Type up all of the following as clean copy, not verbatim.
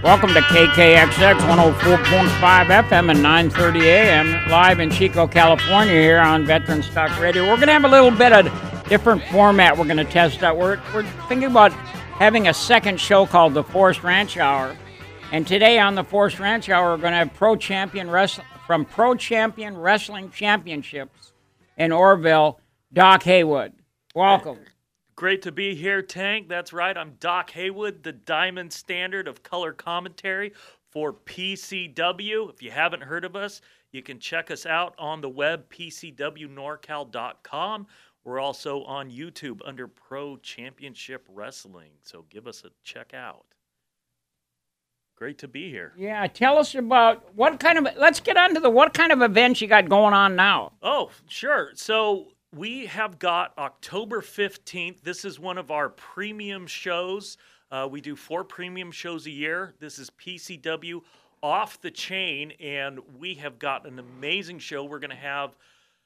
Welcome to KKXX 104.5 FM and 930 AM, live in Chico, California here on Veteran Stock Radio. We're going to have a little bit of different format we're going to test out. We're thinking about having a second show called the Forest Ranch Hour. And today on the Forest Ranch Hour, we're going to have Pro Champion Wrestling Championships in Orrville, Doc Haywood. Welcome. Great to be here, Tank. That's right. I'm Doc Haywood, the diamond standard of color commentary for PCW. If you haven't heard of us, you can check us out on the web, pcwnorcal.com. We're also on YouTube under Pro Championship Wrestling, so give us a check out. Great to be here. Yeah, tell us about let's get on to what kind of events you got going on now. Oh, sure. So we have got October 15th. This is one of our premium shows. We do 4 premium shows a year. This is PCW Off the Chain, and we have got an amazing show. We're going to have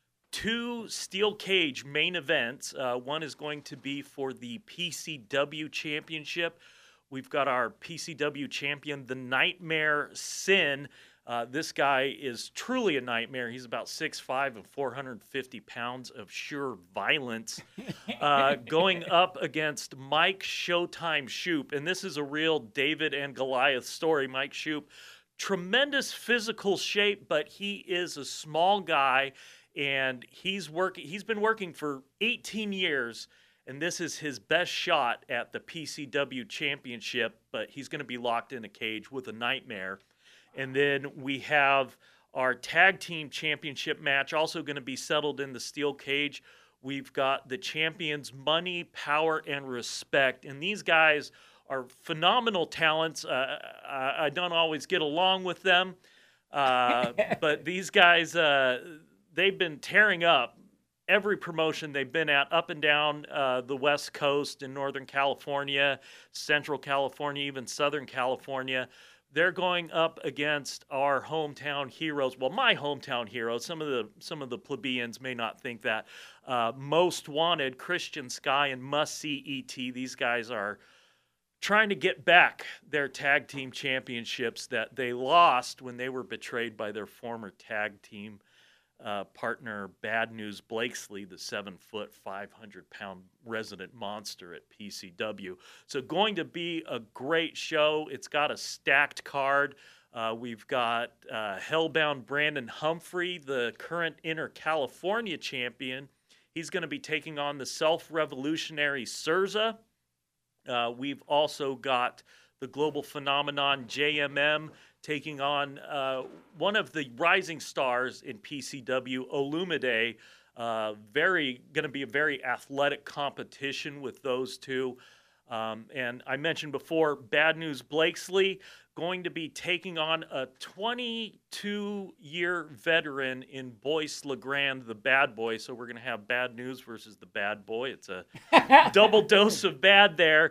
2 steel cage main events. One is going to be for the PCW Championship. We've got our PCW champion, the Nightmare Sin. This guy is truly a nightmare. He's about 6'5" and 450 pounds of sheer violence, going up against Mike Showtime Shoop. And this is a real David and Goliath story. Mike Shoop, tremendous physical shape, but he is a small guy, and he's been working for 18 years, and this is his best shot at the PCW championship, but he's going to be locked in a cage with a nightmare. And then we have our tag team championship match also going to be settled in the steel cage. We've got the champions Money, Power, and Respect. And these guys are phenomenal talents. I don't always get along with them. But these guys, they've been tearing up every promotion they've been at, up and down the West Coast in Northern California, Central California, even Southern California. They're going up against our hometown heroes. Well, my hometown heroes. Some of the plebeians may not think that. Most Wanted, Christian Sky, and Must See ET. These guys are trying to get back their tag team championships that they lost when they were betrayed by their former tag team partner, Bad News Blakesley, the 7-foot, 500-pound resident monster at PCW. So going to be a great show. It's got a stacked card. We've got Hellbound Brandon Humphrey, the current Inter California champion. He's going to be taking on the self-revolutionary Surza. We've also got the global phenomenon JMM taking on one of the rising stars in PCW, Olumide. Going to be a very athletic competition with those two. And I mentioned before, Bad News Blakesley going to be taking on a 22-year veteran in Boyce LeGrand, the Bad Boy. So we're going to have Bad News versus the Bad Boy. It's a double dose of bad there.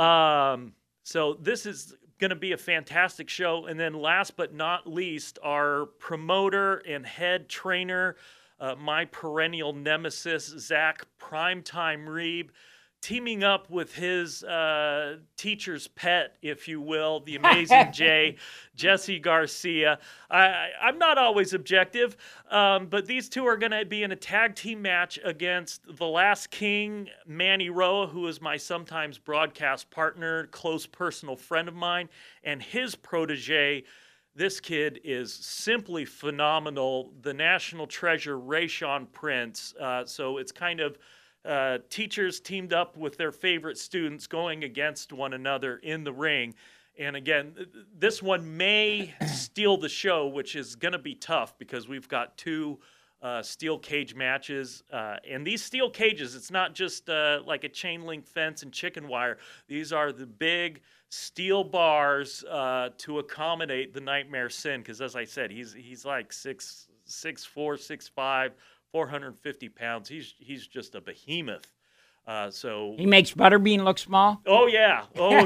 So this is going to be a fantastic show. And then last but not least, our promoter and head trainer, my perennial nemesis, Zach Primetime Reeb, teaming up with his teacher's pet, if you will, the amazing Jesse Garcia. I'm not always objective, but these two are going to be in a tag team match against the Last King, Manny Roa, who is my sometimes broadcast partner, close personal friend of mine, and his protege. This kid is simply phenomenal. The national treasure, Rayshawn Prince. So it's kind of teachers teamed up with their favorite students going against one another in the ring. And again, this one may steal the show, which is going to be tough because we've got 2 steel cage matches. And these steel cages, it's not just like a chain link fence and chicken wire. These are the big steel bars to accommodate the Nightmare Sin. Because as I said, he's like 6'4", 6'5", 450 pounds. He's just a behemoth. So he makes Butterbean look small. Oh yeah.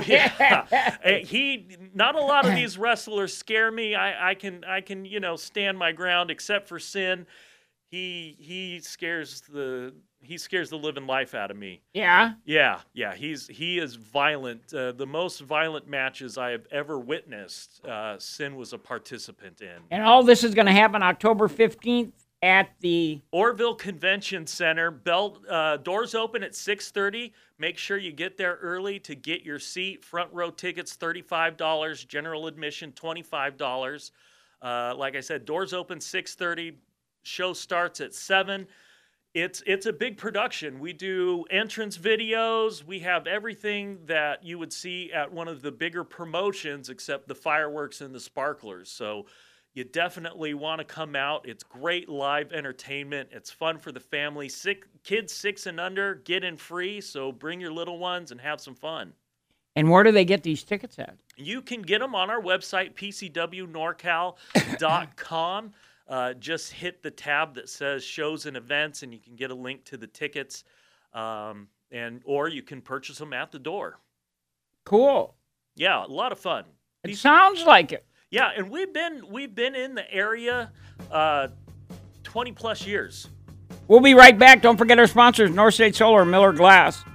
Not a lot of these wrestlers scare me. I can stand my ground except for Sin. he scares the living life out of me. Yeah. Yeah. He is violent. The most violent matches I have ever witnessed. Sin was a participant in. And all this is going to happen October 15th at the Orville Convention Center. Doors open at 6:30. Make sure you get there early to get your seat. Front row tickets $35. General admission $25. Like I said, doors open 6:30. Show starts at 7. It's a big production. We do entrance videos. We have everything that you would see at one of the bigger promotions, except the fireworks and the sparklers. So you definitely want to come out. It's great live entertainment. It's fun for the family. Kids 6 and under get in free, so bring your little ones and have some fun. And where do they get these tickets at? You can get them on our website, pcwnorcal.com. Just hit the tab that says shows and events, and you can get a link to the tickets, or you can purchase them at the door. Cool. Yeah, a lot of fun. It sounds like it. Yeah, and we've been in the area 20 plus years. We'll be right back. Don't forget our sponsors, North State Solar, Miller Glass.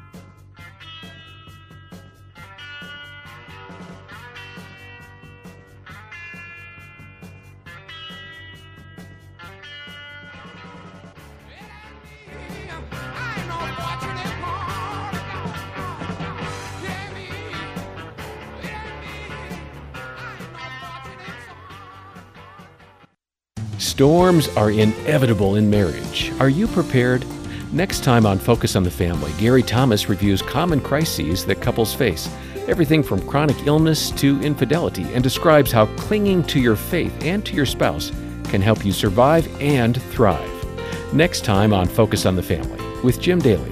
Storms are inevitable in marriage. Are you prepared? Next time on Focus on the Family, Gary Thomas reviews common crises that couples face, everything from chronic illness to infidelity, and describes how clinging to your faith and to your spouse can help you survive and thrive. Next time on Focus on the Family with Jim Daly.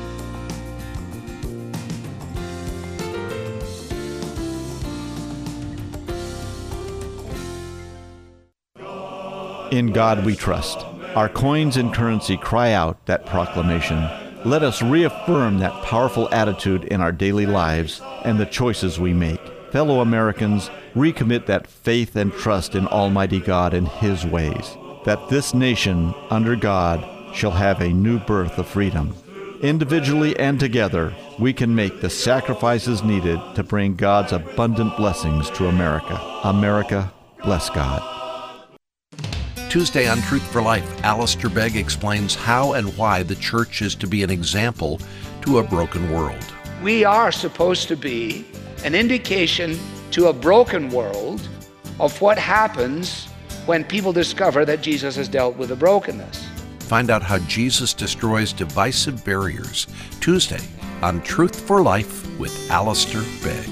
In God we trust. Our coins and currency cry out that proclamation. Let us reaffirm that powerful attitude in our daily lives and the choices we make. Fellow Americans, recommit that faith and trust in Almighty God and His ways, that this nation, under God, shall have a new birth of freedom. Individually and together, we can make the sacrifices needed to bring God's abundant blessings to America. America, bless God. Tuesday on Truth for Life, Alistair Begg explains how and why the church is to be an example to a broken world. We are supposed to be an indication to a broken world of what happens when people discover that Jesus has dealt with the brokenness. Find out how Jesus destroys divisive barriers. Tuesday on Truth for Life with Alistair Begg.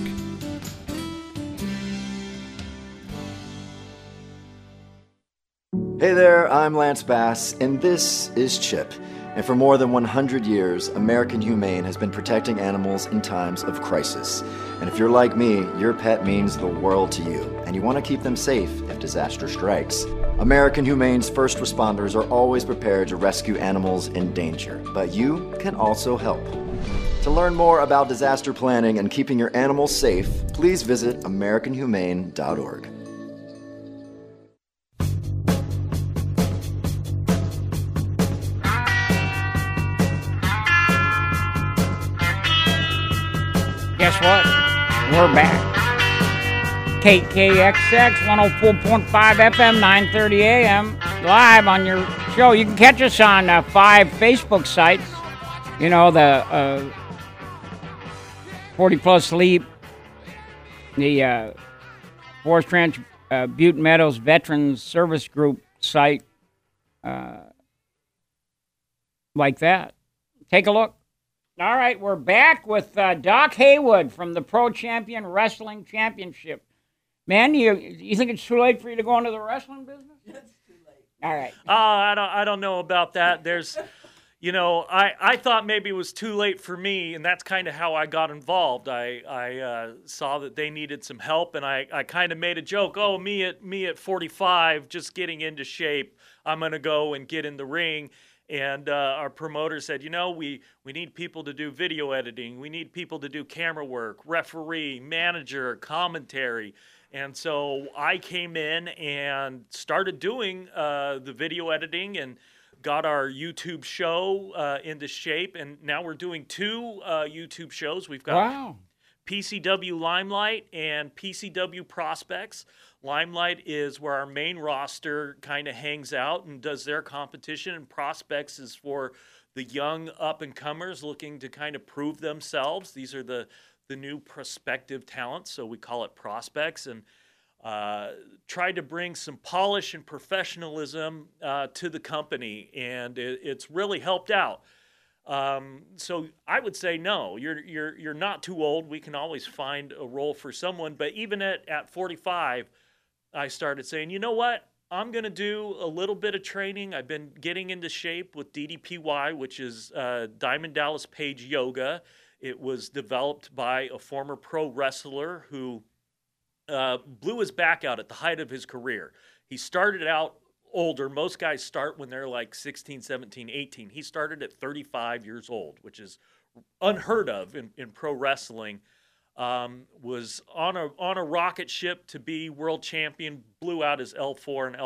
Hey there, I'm Lance Bass, and this is CHIP. And for more than 100 years, American Humane has been protecting animals in times of crisis. And if you're like me, your pet means the world to you, and you want to keep them safe if disaster strikes. American Humane's first responders are always prepared to rescue animals in danger, but you can also help. To learn more about disaster planning and keeping your animals safe, please visit AmericanHumane.org. Guess what? We're back. KKXX 104.5 FM, 930 AM, live on your show. You can catch us on 5 Facebook sites. You know, the 40 Plus Leap, the Forest Ranch Butte Meadows Veterans Service Group site, like that. Take a look. All right, we're back with Doc Haywood from the Pro Champion Wrestling Championship. Man, you think it's too late for you to go into the wrestling business? It's too late. All right. I don't know about that. There's, I thought maybe it was too late for me, and that's kind of how I got involved. I saw that they needed some help, and I kind of made a joke. Oh, me at 45, just getting into shape. I'm gonna go and get in the ring. And our promoter said, we need people to do video editing. We need people to do camera work, referee, manager, commentary. And so I came in and started doing the video editing and got our YouTube show into shape, and now we're doing 2 YouTube shows. We've got PCW Limelight and PCW Prospects. Limelight is where our main roster kind of hangs out and does their competition, and Prospects is for the young up-and-comers looking to kind of prove themselves. These are the new prospective talents, so we call it Prospects, and tried to bring some polish and professionalism to the company, and it's really helped out. So I would say no, you're not too old. We can always find a role for someone, but even at 45, I started saying, you know what? I'm going to do a little bit of training. I've been getting into shape with DDPY, which is Diamond Dallas Page Yoga. It was developed by a former pro wrestler who blew his back out at the height of his career. He started out older. Most guys start when they're like 16, 17, 18. He started at 35 years old, which is unheard of in pro wrestling. Was on a rocket ship to be world champion, blew out his L4 and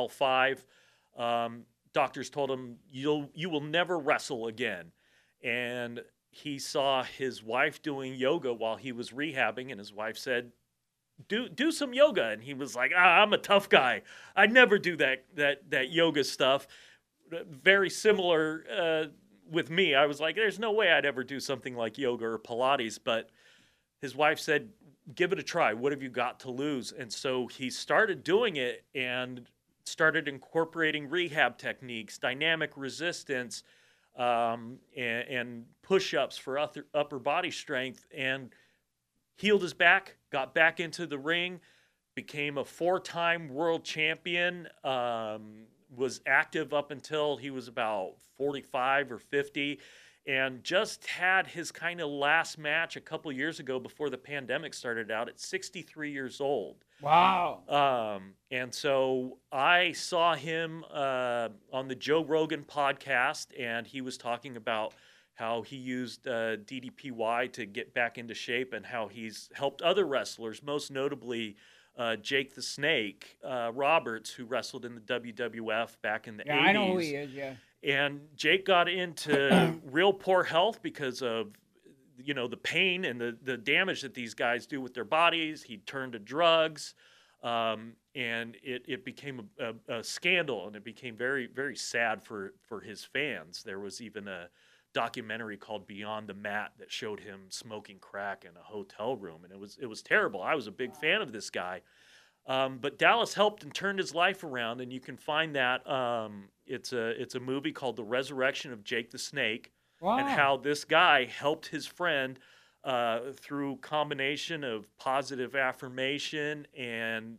L5. Doctors told him, you will never wrestle again. And he saw his wife doing yoga while he was rehabbing, and his wife said, do some yoga. And he was like, I'm a tough guy. I never do that yoga stuff. Very similar with me. I was like, there's no way I'd ever do something like yoga or Pilates. But his wife said, give it a try. What have you got to lose? And so he started doing it and started incorporating rehab techniques, dynamic resistance, and push-ups for upper body strength, and healed his back, got back into the ring, became a 4-time world champion, was active up until he was about 45 or 50, and just had his kind of last match a couple years ago before the pandemic started out at 63 years old. Wow. And so I saw him on the Joe Rogan podcast, and he was talking about how he used DDPY to get back into shape and how he's helped other wrestlers, most notably Jake the Snake Roberts, who wrestled in the WWF back in the 80s. I know who he is, yeah. And Jake got into real poor health because of, the pain and the damage that these guys do with their bodies. He turned to drugs, and it became a scandal, and it became very, very sad for his fans. There was even a documentary called Beyond the Mat that showed him smoking crack in a hotel room, and it was terrible. I was a big fan of this guy. But Dallas helped and turned his life around, and you can find that. It's a movie called The Resurrection of Jake the Snake, and how this guy helped his friend through combination of positive affirmation and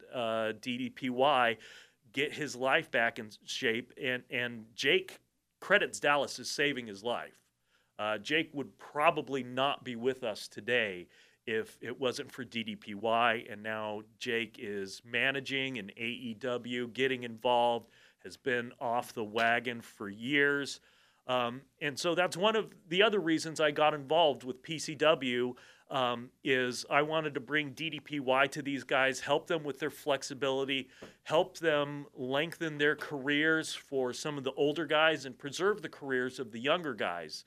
DDPY get his life back in shape. And Jake credits Dallas as saving his life. Jake would probably not be with us today if it wasn't for DDPY, and now Jake is managing in AEW, getting involved, has been off the wagon for years. And so that's one of the other reasons I got involved with PCW, is I wanted to bring DDPY to these guys, help them with their flexibility, help them lengthen their careers for some of the older guys and preserve the careers of the younger guys.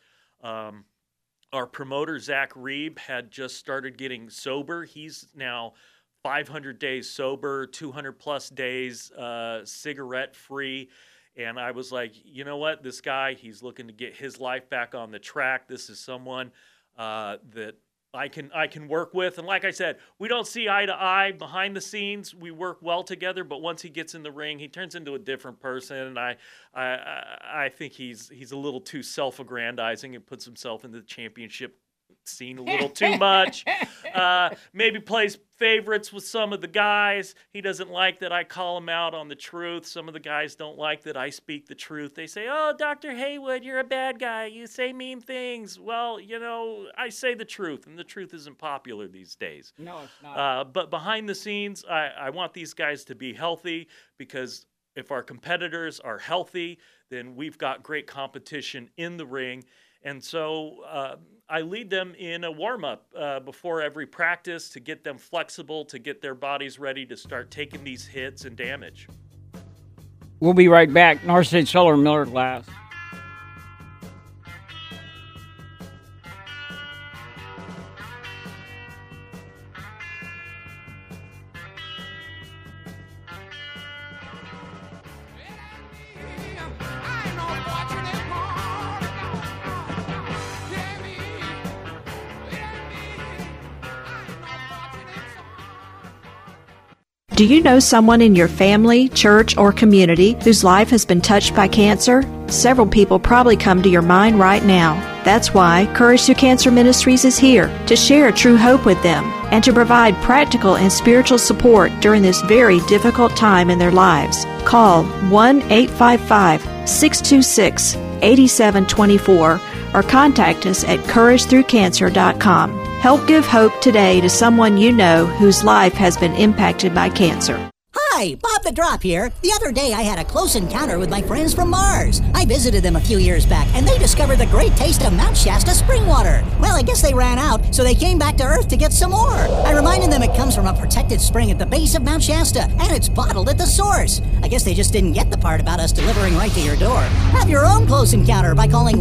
Our promoter, Zach Reeb, had just started getting sober. He's now 500 days sober, 200-plus days cigarette-free. And I was like, you know what? This guy, he's looking to get his life back on the track. This is someone that I can work with. And like I said, we don't see eye to eye behind the scenes. We work well together, but once he gets in the ring, he turns into a different person. And I think he's a little too self-aggrandizing and puts himself in the championship scene a little too much. Maybe plays favorites with some of the guys. He doesn't like that I call him out on the truth. Some of the guys don't like that I speak the truth. They say, oh, Dr. Haywood, you're a bad guy. You say mean things. Well, I say the truth, and the truth isn't popular these days. No, it's not. But behind the scenes, I want these guys to be healthy, because if our competitors are healthy, then we've got great competition in the ring. And so I lead them in a warm-up before every practice to get them flexible, to get their bodies ready to start taking these hits and damage. We'll be right back. North State Solar, Miller Glass. Do you know someone in your family, church, or community whose life has been touched by cancer? Several people probably come to your mind right now. That's why Courage Through Cancer Ministries is here to share true hope with them and to provide practical and spiritual support during this very difficult time in their lives. Call 1-855-626-8724 or contact us at CourageThroughCancer.com. Help give hope today to someone you know whose life has been impacted by cancer. Hi, Bob the Drop here. The other day I had a close encounter with my friends from Mars. I visited them a few years back, and they discovered the great taste of Mount Shasta spring water. Well, I guess they ran out, so they came back to Earth to get some more. I reminded them it comes from a protected spring at the base of Mount Shasta, and it's bottled at the source. I guess they just didn't get the part about us delivering right to your door. Have your own close encounter by calling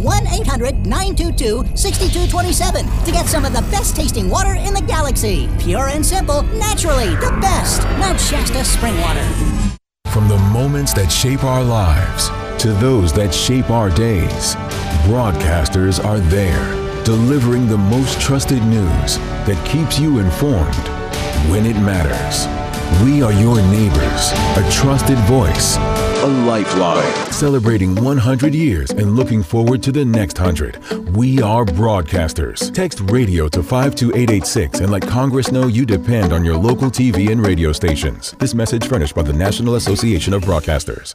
1-800-922-6227 to get some of the best tasting water in the galaxy. Pure and simple, naturally, the best. Mount Shasta spring water. From the moments that shape our lives to those that shape our days, broadcasters are there, delivering the most trusted news that keeps you informed when it matters. We are your neighbors, a trusted voice, a lifeline. Celebrating 100 years and looking forward to the next 100. We are broadcasters. Text radio to 52886 and let Congress know you depend on your local TV and radio stations. This message furnished by the National Association of Broadcasters.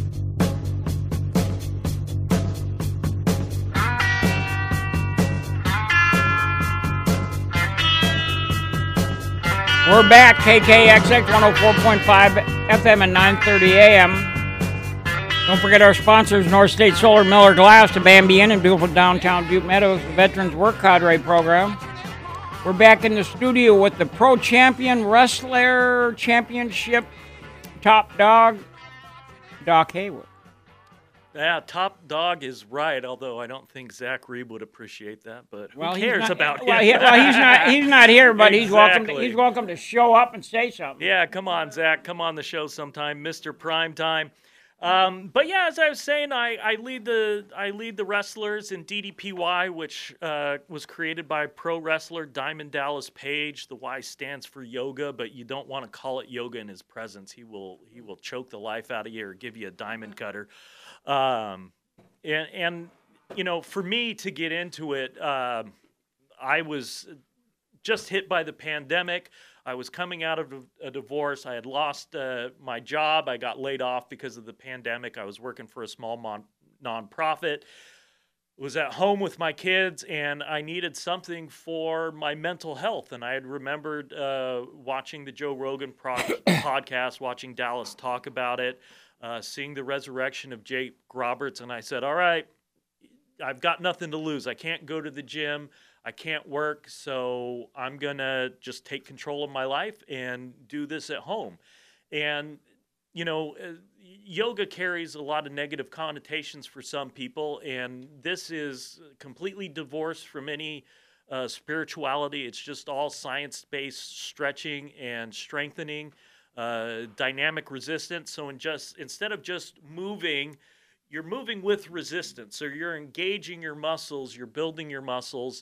We're back, KKXX 104.5 FM and 930 AM. Don't forget our sponsors, North State Solar, Miller Glass, the Bambi Inn in beautiful downtown Butte Meadows, the Veterans Work Cadre program. We're back in the studio with the Pro Champion Wrestler Championship top dog, Doc Haywood. Yeah, top dog is right, although I don't think Zach Reeb would appreciate that, but who cares about him? He's not here, but exactly. he's welcome to show up and say something. Yeah, come on, Zach. Come on the show sometime, Mr. Primetime. But yeah, as I was saying, I lead the wrestlers in DDPY, which was created by pro wrestler Diamond Dallas Page. The Y stands for yoga, but you don't want to call it yoga in his presence. He will choke the life out of you or give you a diamond cutter. And you know, for me to get into it, I was just hit by the pandemic. I was coming out of a divorce. I had lost my job. I got laid off because of the pandemic. I was working for a small nonprofit. Was at home with my kids, and I needed something for my mental health. And I had remembered watching the Joe Rogan podcast, watching Dallas talk about it, seeing the resurrection of Jake Roberts, and I said, all right, I've got nothing to lose. I can't go to the gym. I can't work, so I'm going to just take control of my life and do this at home. And, you know, yoga carries a lot of negative connotations for some people, and this is completely divorced from any spirituality. It's just all science-based stretching and strengthening, dynamic resistance. So instead of just moving, you're moving with resistance. So you're engaging your muscles, you're building your muscles.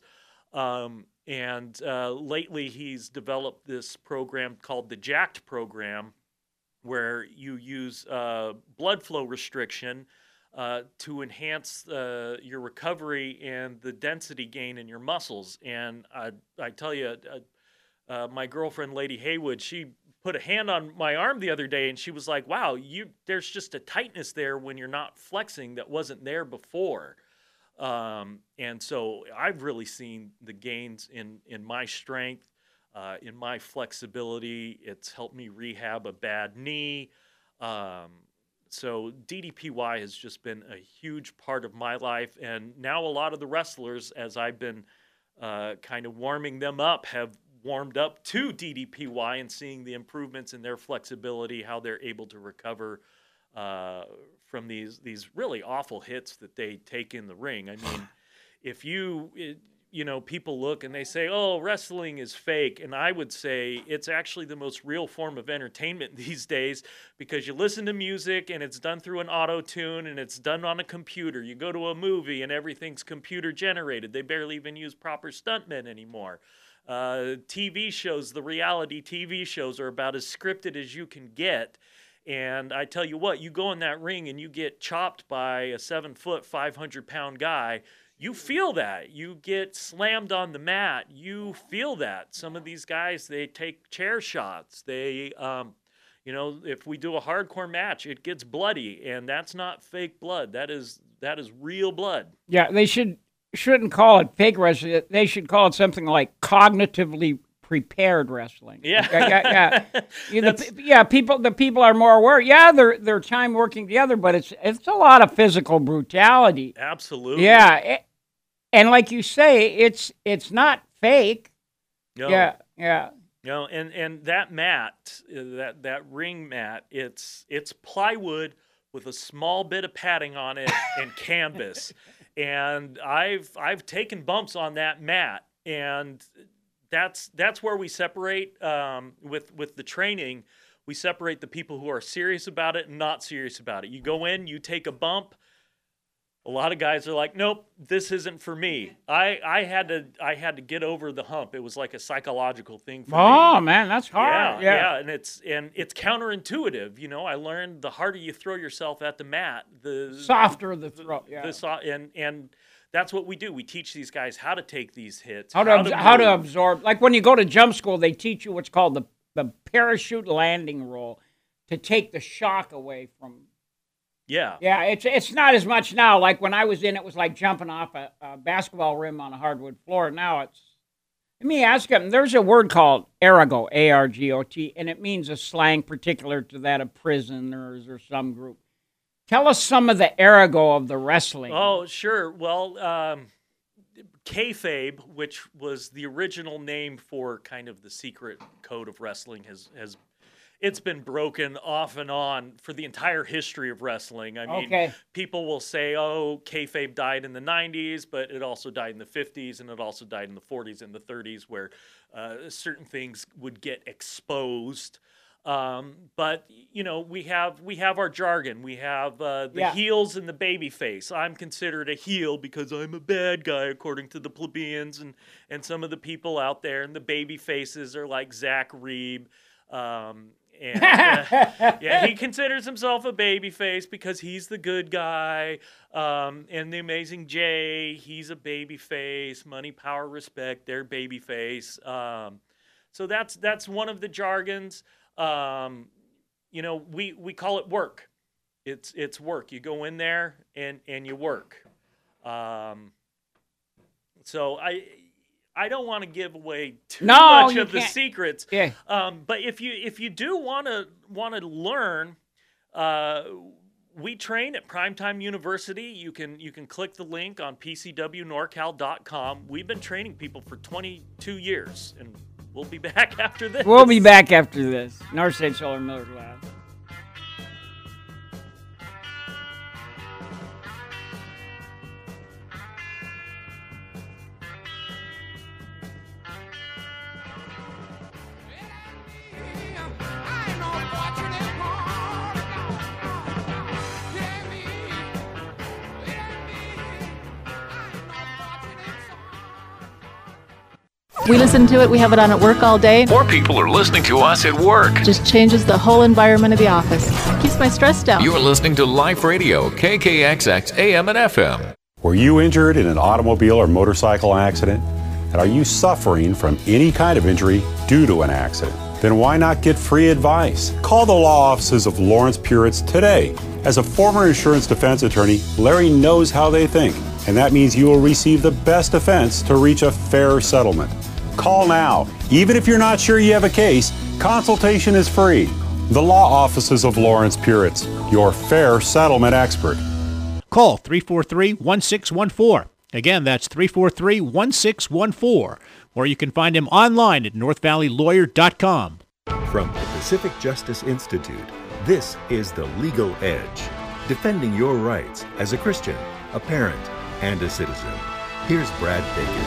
And lately he's developed this program called the JACT program, where you use blood flow restriction to enhance your recovery and the density gain in your muscles. And I tell you, my girlfriend, Lady Haywood, she put a hand on my arm the other day, and she was like, wow, there's just a tightness there when you're not flexing that wasn't there before. And so I've really seen the gains in my strength, in my flexibility. It's helped me rehab a bad knee. So DDPY has just been a huge part of my life. And now a lot of the wrestlers, as I've been kind of warming them up, have warmed up to DDPY and seeing the improvements in their flexibility, how they're able to recover from these really awful hits that they take in the ring. I mean, if people look and they say, oh, wrestling is fake. And I would say it's actually the most real form of entertainment these days, because you listen to music and it's done through an auto-tune and it's done on a computer. You go to a movie and everything's computer generated. They barely even use proper stuntmen anymore. TV shows, the reality TV shows are about as scripted as you can get. And I tell you what, you go in that ring and you get chopped by a 7-foot, 500-pound guy, you feel that. You get slammed on the mat, you feel that. Some of these guys, they take chair shots. They, if we do a hardcore match, it gets bloody, and that's not fake blood. That is real blood. Yeah, they shouldn't call it fake wrestling. They should call it something like cognitively prepared wrestling. Yeah. The people are more aware. Yeah, they're time working together, but it's a lot of physical brutality. Absolutely. Yeah, and like you say, it's not fake. No. Yeah. No, and that mat, that ring mat, it's plywood with a small bit of padding on it and canvas. And I've taken bumps on that mat, and that's where we separate with the training. We separate the people who are serious about it and not serious about it. You go in, you take a bump. A lot of guys are like, nope, this isn't for me. I had to get over the hump. It was like a psychological thing for me. Oh man, that's hard. Yeah, and it's counterintuitive. I learned the harder you throw yourself at the mat, the softer the throw. Yeah. And that's what we do. We teach these guys how to take these hits, how to absorb. Like when you go to jump school, they teach you what's called the parachute landing roll to take the shock away from. Yeah. Yeah, it's not as much now. Like when I was in, it was like jumping off a basketball rim on a hardwood floor. Now let me ask you, there's a word called argot, A-R-G-O-T, and it means a slang particular to that of prisoners or some group. Tell us some of the argot of the wrestling. Oh, sure. Well, kayfabe, which was the original name for kind of the secret code of wrestling, has it's been broken off and on for the entire history of wrestling. I mean, people will say, oh, kayfabe died in the 90s, but it also died in the 50s, and it also died in the 40s and the 30s, where certain things would get exposed. But we have our jargon. We have the heels and the baby face. I'm considered a heel because I'm a bad guy, according to the plebeians and some of the people out there. And the baby faces are like Zach Reeb. He considers himself a babyface because he's the good guy. And the Amazing Jay, he's a babyface. Money, power, respect, they're babyface. So that's one of the jargons. We call it work. It's work. You go in there and you work. So I don't want to give away too much of the secrets. Yeah. But if you do want to learn, we train at Primetime University. You can click the link on PCWNorcal.com. We've been training people for 22 years, and we'll be back after this. North State Solar Miller Lab. We listen to it. We have it on at work all day. More people are listening to us at work. Just changes the whole environment of the office. Keeps my stress down. You're listening to Life Radio, KKXX AM and FM. Were you injured in an automobile or motorcycle accident? And are you suffering from any kind of injury due to an accident? Then why not get free advice? Call the law offices of Lawrence Puritz today. As a former insurance defense attorney, Larry knows how they think, and that means you will receive the best defense to reach a fair settlement. Call now. Even if you're not sure you have a case, consultation is free. The law offices of Lawrence Puritz, your fair settlement expert. Call 343-1614. Again, that's 343-1614. Or you can find him online at northvalleylawyer.com. From the Pacific Justice Institute, this is The Legal Edge, defending your rights as a Christian, a parent, and a citizen. Here's Brad Dacus.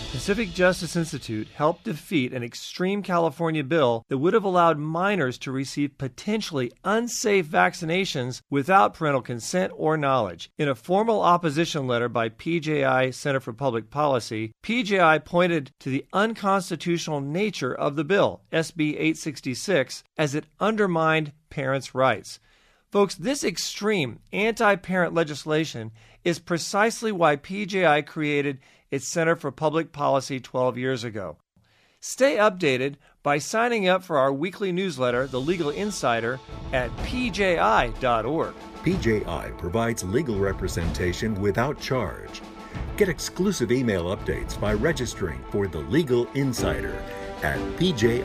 Pacific Justice Institute helped defeat an extreme California bill that would have allowed minors to receive potentially unsafe vaccinations without parental consent or knowledge. In a formal opposition letter by PJI Center for Public Policy, PJI pointed to the unconstitutional nature of the bill, SB 866, as it undermined parents' rights. Folks, this extreme anti-parent legislation is precisely why PJI created its Center for Public Policy 12 years ago. Stay updated by signing up for our weekly newsletter, The Legal Insider, at pji.org. PJI provides legal representation without charge. Get exclusive email updates by registering for The Legal Insider at pji.org.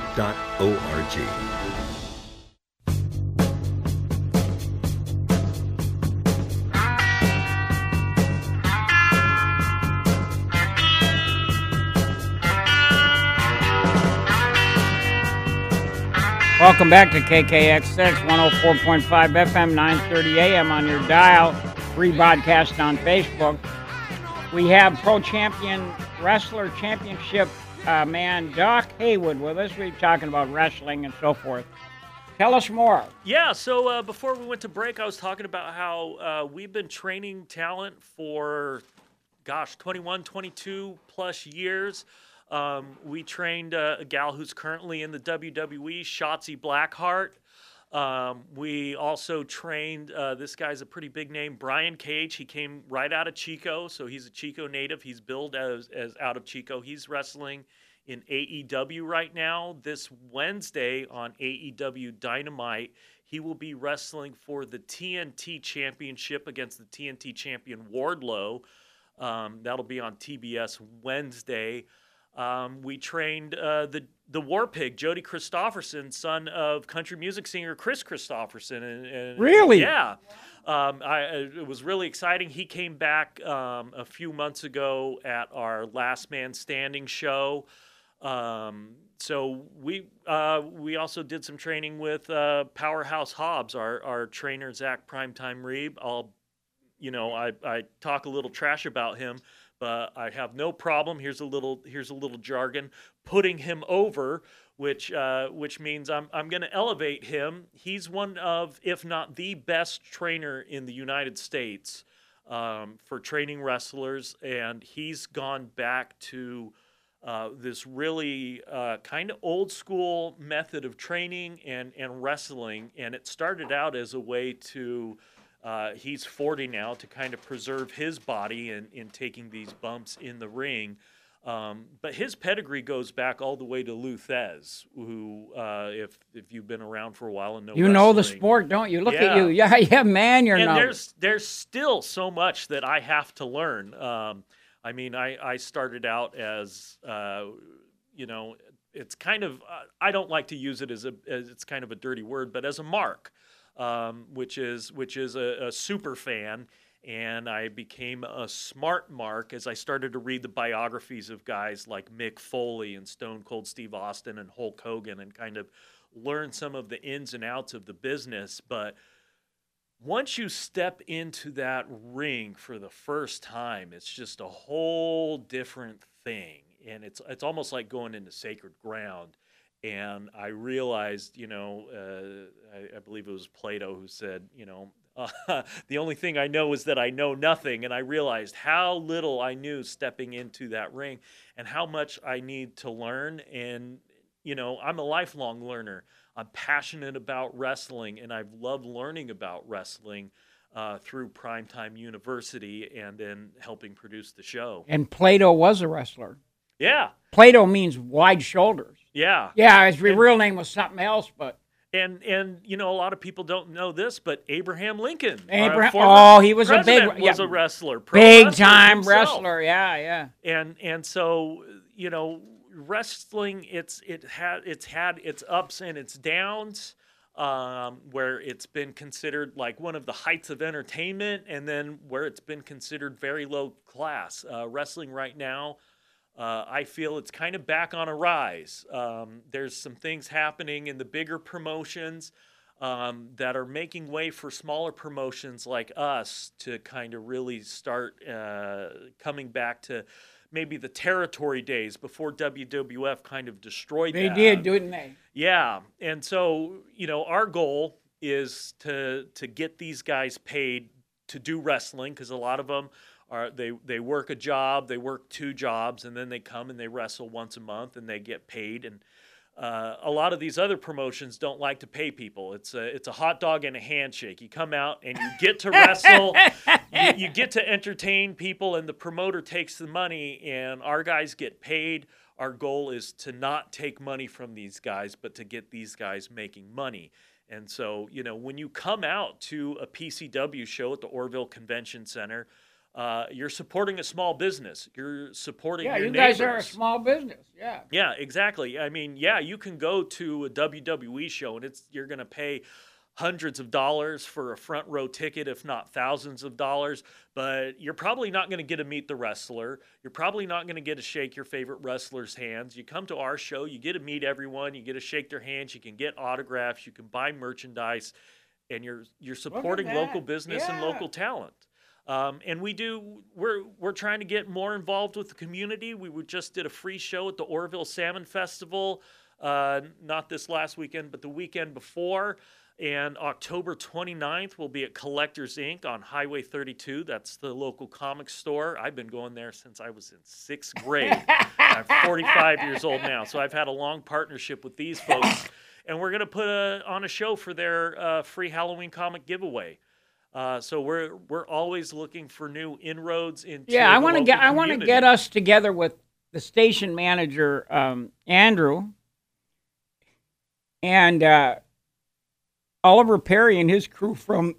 Welcome back to KKXX 104.5 FM, 930 AM on your dial. Free broadcast on Facebook. We have Pro Champion Wrestler Championship man Doc Haywood with us. We're talking about wrestling and so forth. Tell us more. Yeah, so before we went to break, I was talking about how we've been training talent for, 21, 22 plus years. We trained a gal who's currently in the WWE, Shotzi Blackheart. We also trained, this guy's a pretty big name, Brian Cage. He came right out of Chico, so he's a Chico native. He's billed as out of Chico. He's wrestling in AEW right now. This Wednesday on AEW Dynamite, he will be wrestling for the TNT Championship against the TNT champion Wardlow. That'll be on TBS Wednesday. We trained the War Pig, Jody Christopherson, son of country music singer Chris Christopherson. And really? Yeah. It was really exciting. He came back a few months ago at our Last Man Standing show. So we also did some training with Powerhouse Hobbs, our trainer, Zach Primetime Reeb. I talk a little trash about him, but I have no problem. Here's a little jargon, putting him over, which means I'm going to elevate him. He's one of, if not the best trainer in the United States for training wrestlers, and he's gone back to this really kind of old school method of training and wrestling, and it started out as a way to he's 40 now, to kind of preserve his body in taking these bumps in the ring. But his pedigree goes back all the way to Lou Thez, who, if you've been around for a while and know you know the sport, don't you? Look at you. Yeah, man, you're not. And there's still so much that I have to learn. I started out as, it's kind of, I don't like to use it as it's kind of a dirty word, but as a mark. Which is a super fan, and I became a smart mark as I started to read the biographies of guys like Mick Foley and Stone Cold Steve Austin and Hulk Hogan, and kind of learn some of the ins and outs of the business. But once you step into that ring for the first time, it's just a whole different thing, and it's almost like going into sacred ground. And I realized, I believe it was Plato who said, the only thing I know is that I know nothing. And I realized how little I knew stepping into that ring and how much I need to learn. And, I'm a lifelong learner. I'm passionate about wrestling, and I've loved learning about wrestling through Primetime University and then helping produce the show. And Plato was a wrestler. Yeah. Plato means wide shoulders. Yeah. Yeah, his real name was something else, but... And a lot of people don't know this, but Abraham Lincoln, he was a wrestler. Big-time wrestler, yeah. And so, wrestling, it's had its ups and its downs, where it's been considered like one of the heights of entertainment, and then where it's been considered very low class. Wrestling right now, I feel it's kind of back on a rise. There's some things happening in the bigger promotions that are making way for smaller promotions like us to kind of really start coming back to maybe the territory days before WWF kind of destroyed They that. did, didn't they? Yeah. And so, our goal is to get these guys paid to do wrestling, because a lot of them they work a job, they work 2 jobs, and then they come and they wrestle once a month and they get paid. And a lot of these other promotions don't like to pay people. It's a hot dog and a handshake. You come out and you get to wrestle, you get to entertain people, and the promoter takes the money, and our guys get paid. Our goal is to not take money from these guys, but to get these guys making money. And so, when you come out to a PCW show at the Orville Convention Center, you're supporting a small business. You're supporting your neighbors. Yeah, you guys are a small business. Yeah. Yeah, exactly. I mean, you can go to a WWE show and you're going to pay hundreds of dollars for a front row ticket, if not thousands of dollars, but you're probably not going to get to meet the wrestler. You're probably not going to get to shake your favorite wrestler's hands. You come to our show, you get to meet everyone, you get to shake their hands, you can get autographs, you can buy merchandise, and you're supporting local business and local talent. And we're trying to get more involved with the community. We just did a free show at the Orville Salmon Festival, not this last weekend, but the weekend before. And October 29th, we'll be at Collectors Inc. on Highway 32. That's the local comic store. I've been going there since I was in 6th grade. I'm 45 years old now, so I've had a long partnership with these folks. And we're going to put on a show for their free Halloween comic giveaway. So we're always looking for new inroads into. Yeah, I want to get us together with the station manager, Andrew, and Oliver Perry and his crew from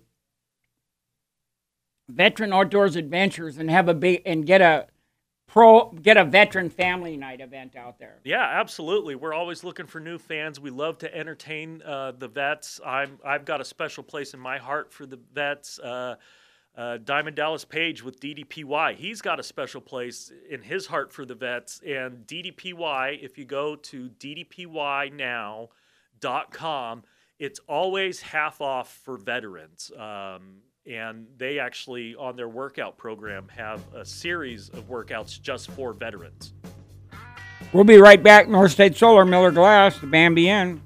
Veteran Outdoors Adventures, and get a veteran family night event out there. Yeah, absolutely. We're always looking for new fans. We love to entertain the vets. I've got a special place in my heart for the vets. Diamond Dallas Page with DDPY. He's got a special place in his heart for the vets. And DDPY, if you go to ddpynow.com, it's always half off for veterans. And they actually, on their workout program, have a series of workouts just for veterans. We'll be right back. North State Solar, Miller Glass, the Bambi Inn.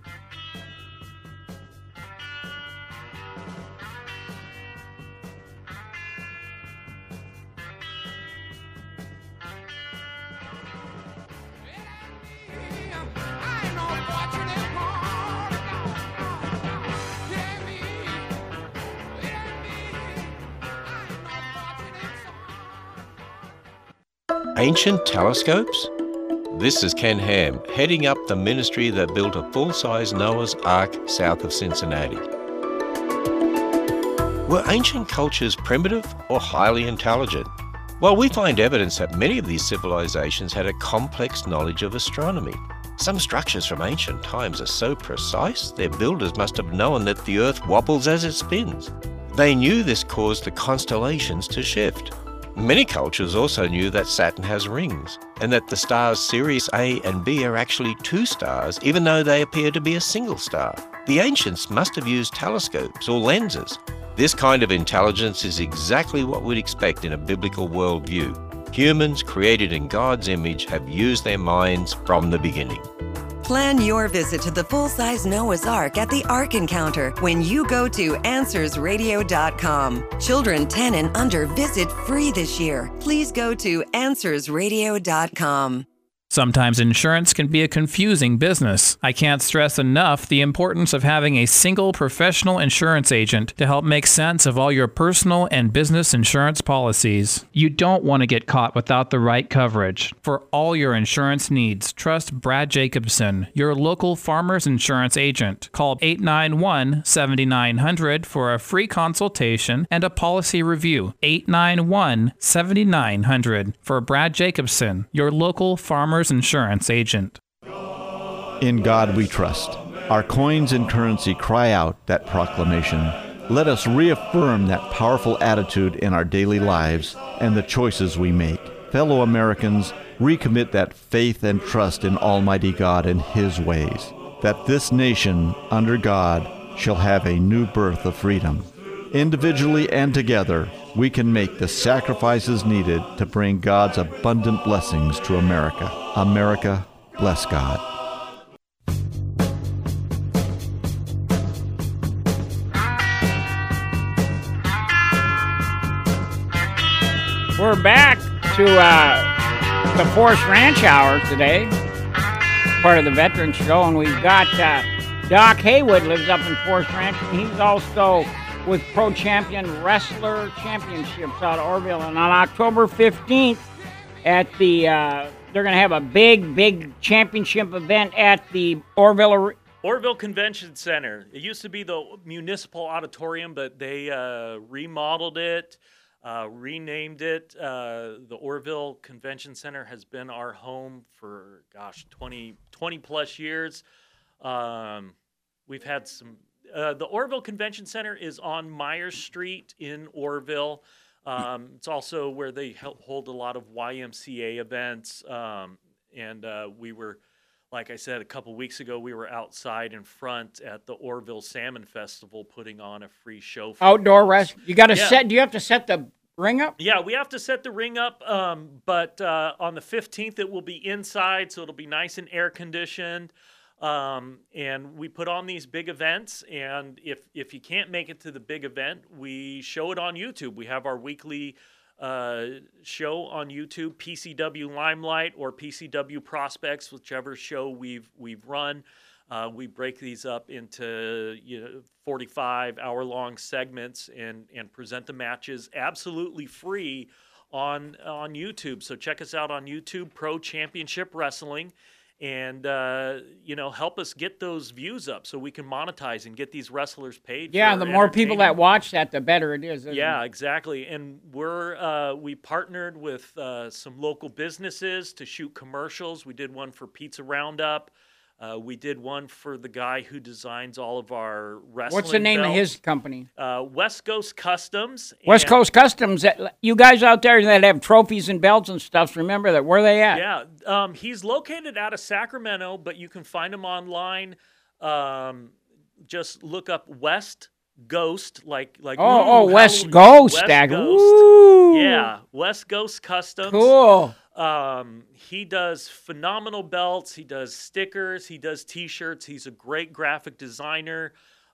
Ancient telescopes? This is Ken Ham, heading up the ministry that built a full-size Noah's Ark south of Cincinnati. Were ancient cultures primitive or highly intelligent? Well, we find evidence that many of these civilizations had a complex knowledge of astronomy. Some structures from ancient times are so precise, their builders must have known that the Earth wobbles as it spins. They knew this caused the constellations to shift. Many cultures also knew that Saturn has rings, and that the stars Sirius A and B are actually 2 stars, even though they appear to be a single star. The ancients must have used telescopes or lenses. This kind of intelligence is exactly what we'd expect in a biblical worldview. Humans created in God's image have used their minds from the beginning. Plan your visit to the full-size Noah's Ark at the Ark Encounter when you go to AnswersRadio.com. Children 10 and under visit free this year. Please go to AnswersRadio.com. Sometimes insurance can be a confusing business. I can't stress enough the importance of having a single professional insurance agent to help make sense of all your personal and business insurance policies. You don't want to get caught without the right coverage. For all your insurance needs, trust Brad Jacobson, your local Farmers Insurance agent. Call 891-7900 for a free consultation and a policy review. 891-7900 for Brad Jacobson, your local Farmers Insurance agent. In God we trust. Our coins and currency cry out that proclamation. Let us reaffirm that powerful attitude in our daily lives and the choices we make. Fellow Americans, recommit that faith and trust in Almighty God and His ways, that this nation, under God, shall have a new birth of freedom. Individually and together, we can make the sacrifices needed to bring God's abundant blessings to America. America, bless God. We're back to the Forest Ranch Hour today, part of the Veterans Show, and we've got Doc Haywood lives up in Forest Ranch, and he's also with Pro Champion Wrestler Championships out of Orville. And on October 15th, at the they're going to have a big championship event at the Orville Convention Center. It used to be the Municipal Auditorium, but they remodeled it, renamed it. The Orville Convention Center has been our home for, 20 plus years. We've had some... the Orville Convention Center is on Myers Street in Orville. It's also where they hold a lot of YMCA events. We were, like I said, a couple weeks ago, we were outside in front at the Orville Salmon Festival putting on a free show. For outdoor rest. You got to set. Do you have to set the ring up? Yeah, we have to set the ring up. But on the 15th, it will be inside, so it'll be nice and air conditioned. And we put on these big events, and if you can't make it to the big event, we show it on YouTube. We have our weekly show on YouTube, PCW Limelight or PCW Prospects, whichever show we've run. We break these up into 45-hour-long segments and present the matches absolutely free on YouTube. So check us out on YouTube, Pro Championship Wrestling. And, help us get those views up so we can monetize and get these wrestlers paid. Yeah, the more people that watch that, the better it is. Yeah, exactly. And we partnered with some local businesses to shoot commercials. We did one for Pizza Roundup. We did one for the guy who designs all of our wrestling What's the name belts. of his company? West Coast Customs. West Coast Customs. You guys out there that have trophies and belts and stuff, remember that. Where are they at? Yeah, he's located out of Sacramento, but you can find him online. Just look up West Ghost, like West Ghost. West Ghost. Woo. Yeah, West Ghost Customs. Cool. He does phenomenal belts. He does stickers. He does T-shirts. He's a great graphic designer.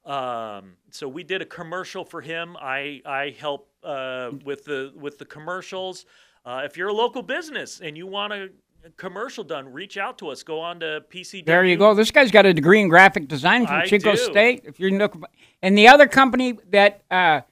So we did a commercial for him. I help with the commercials. If you're a local business and you want a commercial done, reach out to us. Go on to PCW. There you go. This guy's got a degree in graphic design from Chico State. If you're and the other company that.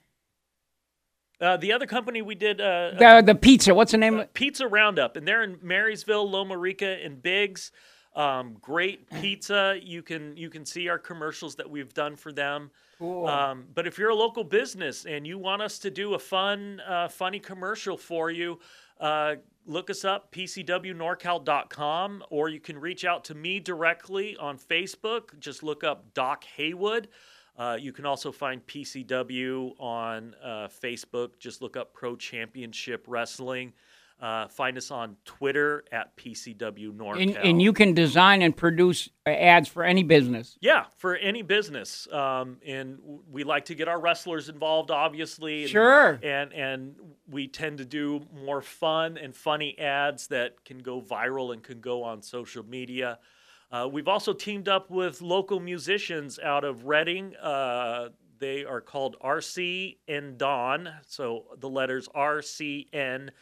The other company we did... the pizza, what's the name of it? Pizza Roundup, and they're in Marysville, Loma Rica, and Biggs. Great pizza. You can see our commercials that we've done for them. Cool. But if you're a local business and you want us to do a funny commercial for you, look us up, pcwnorcal.com, or you can reach out to me directly on Facebook. Just look up Doc Haywood. You can also find PCW on Facebook. Just look up Pro Championship Wrestling. Find us on Twitter at PCW NorCal. And you can design and produce ads for any business. Yeah, for any business. And we like to get our wrestlers involved, obviously. Sure. And we tend to do more fun and funny ads that can go viral and can go on social media. We've also teamed up with local musicians out of Reading. They are called RC and Don, so the letters RCNDON,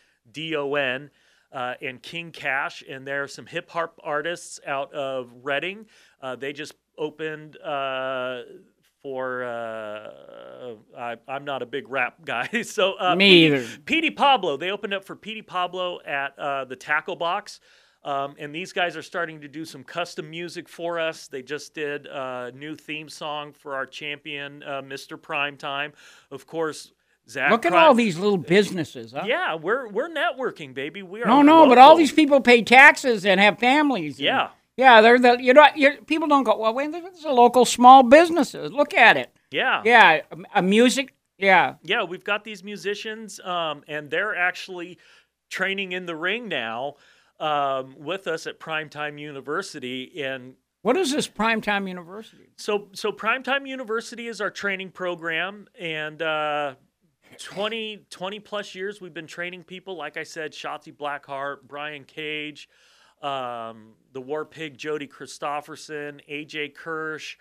and King Cash, and there are some hip-hop artists out of Reading. They just opened for I'm not a big rap guy, so me either. Petey Pablo. They opened up for Petey Pablo at the Tackle Box. And these guys are starting to do some custom music for us. They just did a new theme song for our champion, Mr. Primetime. Of course, Zach. Look at all these little businesses. Huh? Yeah, we're networking, baby. We are. No, local. but all these people pay taxes and have families. Yeah. Yeah, they're people don't go, well, wait, this is a local small businesses. Look at it. Yeah. Yeah, a music. Yeah. Yeah, we've got these musicians, and they're actually training in the ring now. With us at Primetime University. And what is this Primetime University? So Primetime University is our training program, and 20 plus years we've been training people. Like I said, Shotzi Blackheart, Brian Cage, the War Pig, Jody Christofferson, AJ Kirsch.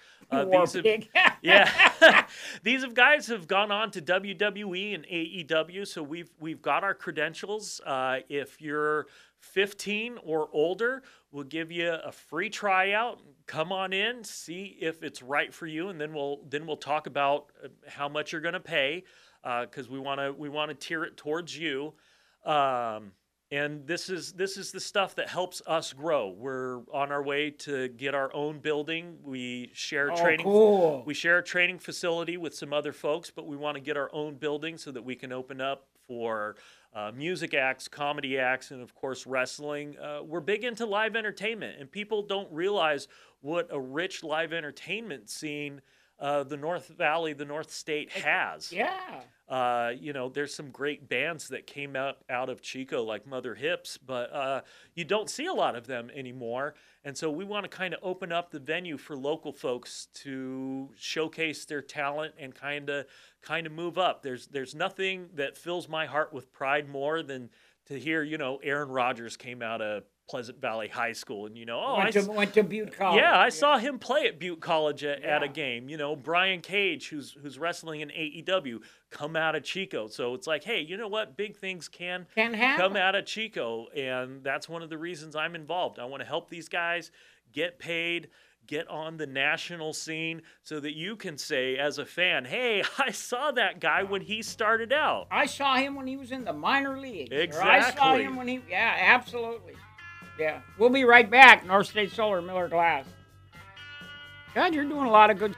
These guys have gone on to WWE and AEW, so we've got our credentials. If you're 15 or older, we'll give you a free tryout. Come on in, see if it's right for you, and then we'll talk about how much you're going to pay, because we want to tier it towards you. And this is the stuff that helps us grow. We're on our way to get our own building. We share training. Cool. We share a training facility with some other folks, but we want to get our own building so that we can open up for music acts, comedy acts, and of course wrestling. We're big into live entertainment, and people don't realize what a rich live entertainment scene the North Valley, the North State has. Yeah. There's some great bands that came out of Chico, like Mother Hips, but you don't see a lot of them anymore. And so we want to kind of open up the venue for local folks to showcase their talent and kind of move up. There's nothing that fills my heart with pride more than to hear, Aaron Rodgers came out of Pleasant Valley High School, and went to Butte College. Yeah, I saw him play at Butte College at a game. Brian Cage, who's wrestling in AEW, come out of Chico. So it's like, hey, you know what? Big things can happen. Come out of Chico, and that's one of the reasons I'm involved. I want to help these guys get paid, get on the national scene, so that you can say as a fan, hey, I saw that guy when he started out. I saw him when he was in the minor leagues. Exactly. Or I saw him when he, absolutely. Yeah. We'll be right back. North State Solar, Miller Glass. God, you're doing a lot of good.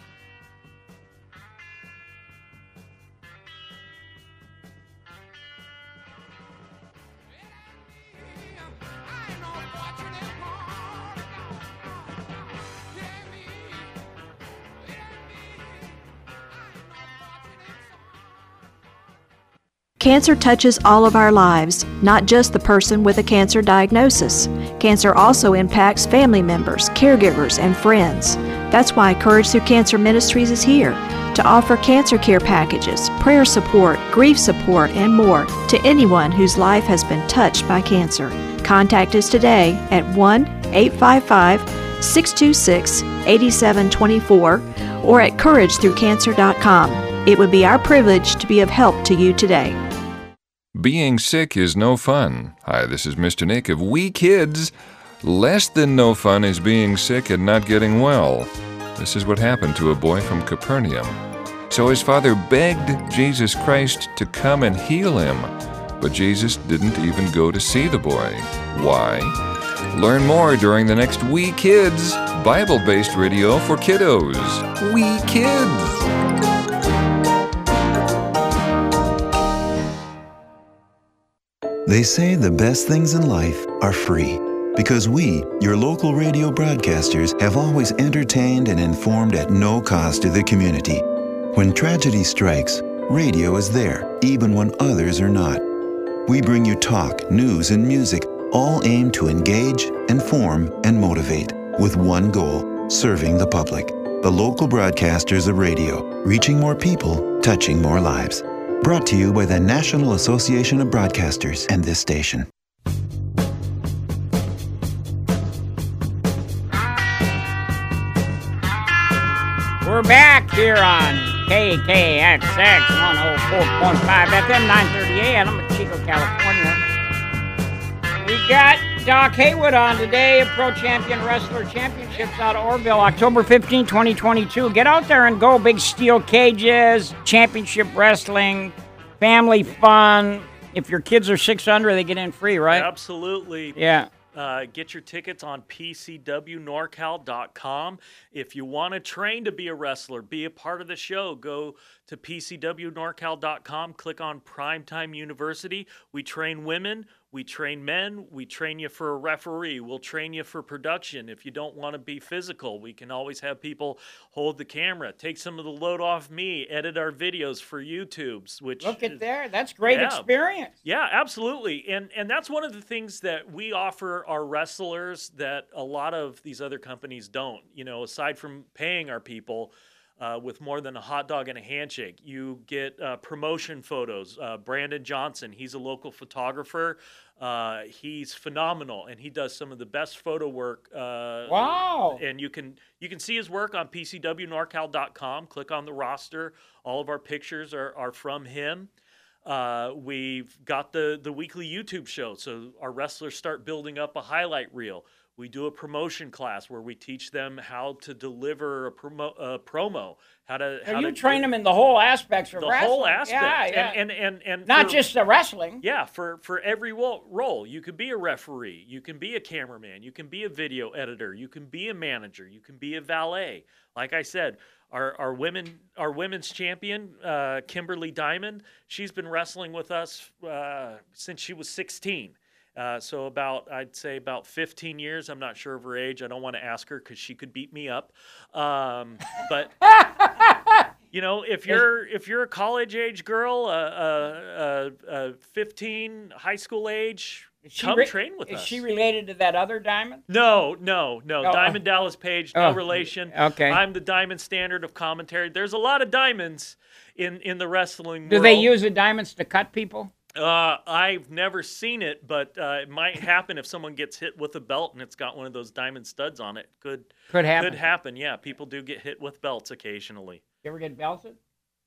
Cancer touches all of our lives, not just the person with a cancer diagnosis. Cancer also impacts family members, caregivers, and friends. That's why Courage Through Cancer Ministries is here to offer cancer care packages, prayer support, grief support, and more to anyone whose life has been touched by cancer. Contact us today at 1-855-626-8724 or at CourageThroughCancer.com. It would be our privilege to be of help to you today. Being sick is no fun. Hi, this is Mr. Nick of We Kids. Less than no fun is being sick and not getting well. This is what happened to a boy from Capernaum. So his father begged Jesus Christ to come and heal him, but Jesus didn't even go to see the boy. Why? Learn more during the next We Kids, Bible-based radio for kiddos. We Kids! They say the best things in life are free because we, your local radio broadcasters, have always entertained and informed at no cost to the community. When tragedy strikes, radio is there, even when others are not. We bring you talk, news, and music, all aimed to engage, inform, and motivate, with one goal: serving the public. The local broadcasters of radio, reaching more people, touching more lives. Brought to you by the National Association of Broadcasters and this station. We're back here on KKXX 104.5 FM 930 AM. I'm in Chico, California. We got Doc Haywood on today, a Pro Champion Wrestler Championships out of Orville, October 15, 2022. Get out there and go. Big steel cages, championship wrestling, family fun. If your kids are 6 under, they get in free, right? Absolutely. Yeah. Get your tickets on PCWNorCal.com. If you want to train to be a wrestler, be a part of the show, go to PCWNorCal.com, click on Primetime University. We train women, we train men, we train you for a referee, we'll train you for production. If you don't want to be physical, we can always have people hold the camera, take some of the load off me, edit our videos for YouTubes. Which look at there, that's great experience. Yeah, absolutely. And that's one of the things that we offer our wrestlers that a lot of these other companies don't. You know, aside from paying our people, with more than a hot dog and a handshake. You get promotion photos. Brandon Johnson, he's a local photographer. He's phenomenal, and he does some of the best photo work. Wow! And you can see his work on PCWNorCal.com. Click on the roster. All of our pictures are from him. We've got the weekly YouTube show, so our wrestlers start building up a highlight reel. We do a promotion class where we teach them how to deliver a promo, how to train them in the whole aspects of wrestling. The whole aspect. Yeah. And not just the wrestling. Yeah, for every role. You could be a referee, you can be a cameraman, you can be a video editor, you can be a manager, you can be a valet. Like I said, our women's champion, Kimberly Diamond, she's been wrestling with us since she was 16. So I'd say about 15 years. I'm not sure of her age. I don't want to ask her because she could beat me up. But if you're a college age girl, 15, high school age, come train with us. Is she related to that other Diamond? No. Diamond Dallas Page, no relation. Okay. I'm the Diamond standard of commentary. There's a lot of diamonds in the wrestling world. Do they use the diamonds to cut people? I've never seen it, but it might happen if someone gets hit with a belt and it's got one of those diamond studs on it. Could happen. Could happen, yeah. People do get hit with belts occasionally. You ever get belted?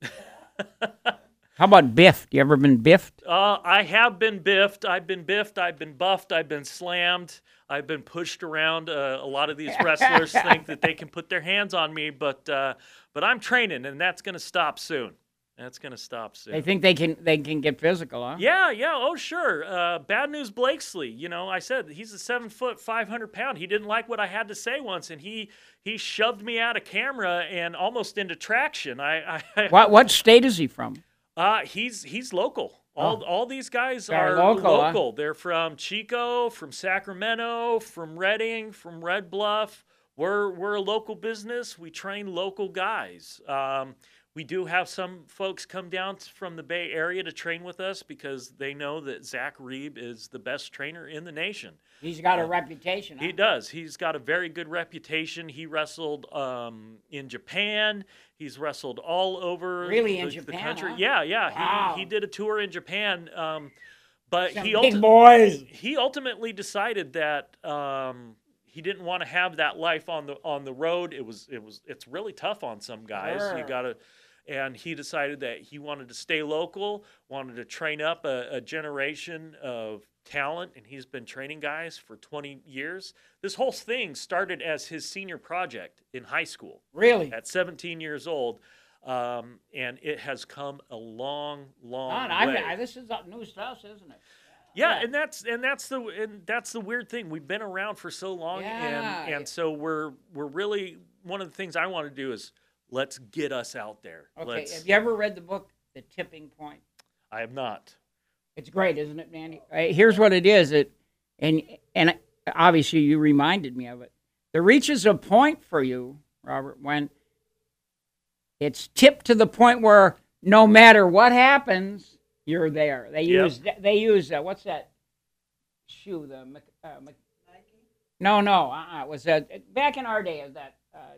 How about biffed? You ever been biffed? I have been biffed. I've been biffed. I've been buffed. I've been slammed. I've been pushed around. A lot of these wrestlers think that they can put their hands on me, but I'm training, and that's going to stop soon. That's going to stop soon. They think they can get physical, huh? Yeah. Oh, sure. Bad News Blakesley. I said he's a 7 foot, 500 pound. He didn't like what I had to say once, and he shoved me out of camera and almost into traction. What state is he from? He's local. All these guys They're are local. Huh? They're from Chico, from Sacramento, from Redding, from Red Bluff. We're a local business. We train local guys. We do have some folks come down from the Bay Area to train with us because they know that Zach Reeb is the best trainer in the nation. He's got a reputation. Huh? He does. He's got a very good reputation. He wrestled in Japan. He's wrestled all over the country. Huh? Yeah. Wow. He did a tour in Japan. But Some big boys. He ultimately decided that he didn't want to have that life on the road. It's really tough on some guys. Sure. And he decided that he wanted to stay local, wanted to train up a generation of talent, and he's been training guys for 20 years. This whole thing started as his senior project in high school. Really? At 17 years old. And it has come a long way. This is news to us, isn't it? Yeah, and that's the weird thing. We've been around for so long, and so we're really, one of the things I want to do is let's get us out there. Okay, have you ever read the book The Tipping Point? I have not. It's great, isn't it, Mandy? Here's what it is. And obviously you reminded me of it. There reaches a point for you, Robert, when it's tipped to the point where no matter what happens, you're there. They use what's that shoe? The Nike? No. It was back in our day. That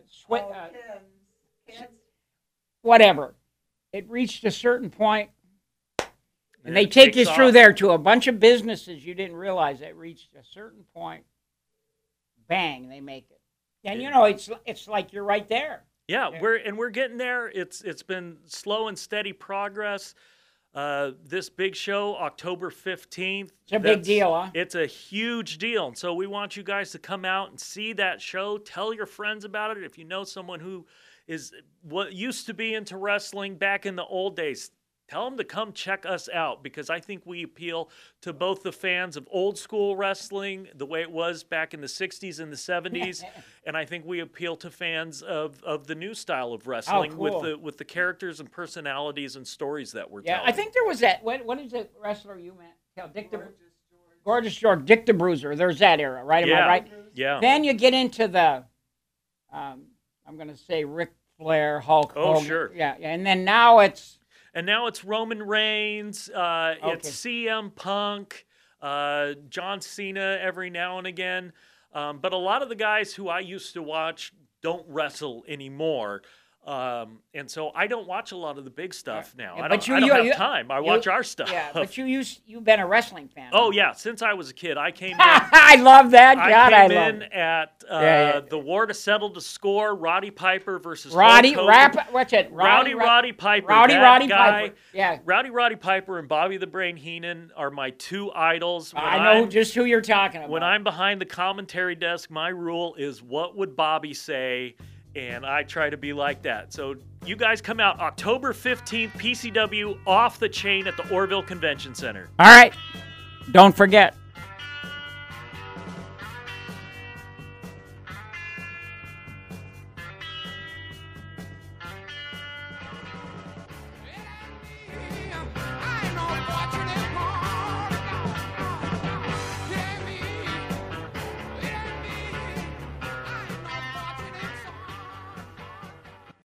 whatever. It reached a certain point, and they take you through there to a bunch of businesses you didn't realize that reached a certain point. Bang, they make it, and it's like you're right there. Yeah, we're getting there. It's been slow and steady progress. This big show, October 15th. It's a big deal, huh? It's a huge deal. And so we want you guys to come out and see that show. Tell your friends about it. If you know someone who is what used to be into wrestling back in the old days, tell them to come check us out, because I think we appeal to both the fans of old school wrestling, the way it was back in the 60s and the 70s, and I think we appeal to fans of the new style of wrestling with the characters and personalities and stories that we're telling. I think there was that. What is the wrestler you meant? Gorgeous George, Dick the Bruiser. There's that era, right? Am I right? Yeah. Then you get into the, I'm going to say Ric Flair, Hulk Hogan. Oh, sure. Yeah, and then now it's. And now it's Roman Reigns, it's CM Punk, John Cena every now and again. But a lot of the guys who I used to watch don't wrestle anymore. And so I don't watch a lot of the big stuff now. Yeah, I but don't have time. I watch our stuff. Yeah, but you've been a wrestling fan. Oh, yeah. Since I was a kid, I came in. I love that. God, I came in at the war to settle the score, Roddy Piper versus Roddy Hulk Hogan. what's it? Roddy Piper. Roddy guy, Piper. Yeah. Roddy Piper and Bobby the Brain Heenan are my two idols. I know just who you're talking about. When I'm behind the commentary desk, my rule is what would Bobby say? And I try to be like that. So you guys come out October 15th, PCW Off the Chain at the Orville Convention Center. All right. Don't forget,